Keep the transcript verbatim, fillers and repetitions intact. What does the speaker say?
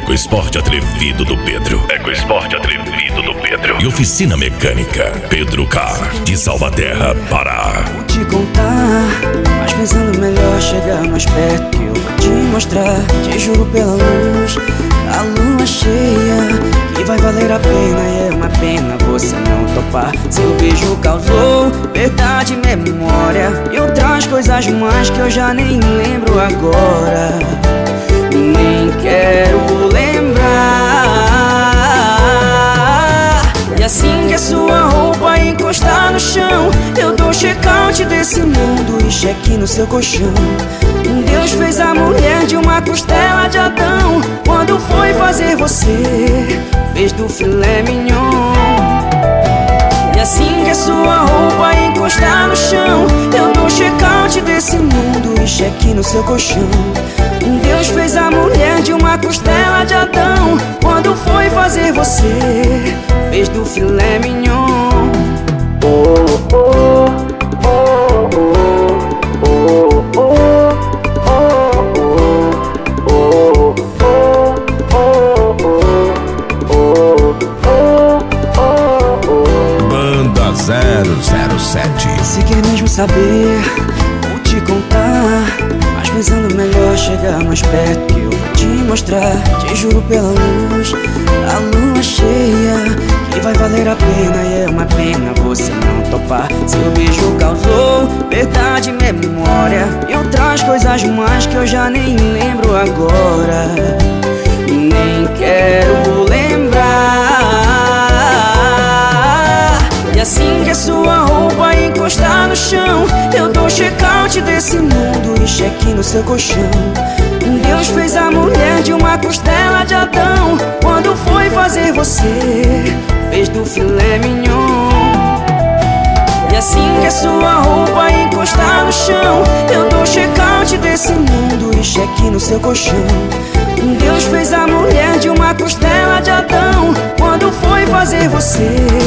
Ecoesporte Atrevido do Pedro. Ecoesporte Atrevido do Pedro. E Oficina Mecânica Pedro Car, de Salvaterra, Pará. Vou te contar, mas pensando melhor, chegar mais perto que eu vou te mostrar. Te juro pela luz da lua cheia que vai valer a pena, e é uma pena você não topar. Seu beijo causou verdade e memória e outras coisas mais que eu já nem lembro agora. Nem quero lembrar. E assim que a sua roupa encostar no chão, eu dou check-out desse mundo e cheque no seu colchão. Deus fez a mulher de uma costela de Adão. Quando foi fazer você, fez do filé mignon. E assim que a sua roupa encostar no chão, eu dou check-out desse mundo e cheque no seu colchão. Deus fez a mulher de uma costela de Adão. Quando foi fazer você, fez do filé mignon. Oh, oh, oh, oh, oh, oh. Banda zero zero sete. Se quer mesmo saber, vou te contar, mas pensando melhor, chegar mais perto que eu vou te mostrar. Te juro pela luz da lua cheia que vai valer a pena, e é uma pena você não topar. Seu beijo causou verdade e memória e outras coisas mais que eu já nem lembro agora. Nem quero lembrar. E assim que a sua roupa encostar no chão, eu dou check-out desse mundo e cheque no seu colchão. Deus fez a mulher de uma costela de Adão. Quando foi fazer você, fez do filé mignon. E assim que a sua roupa encostar no chão, eu dou check-out desse mundo e cheque no seu colchão. Deus fez a mulher de uma costela de Adão. Quando foi fazer você,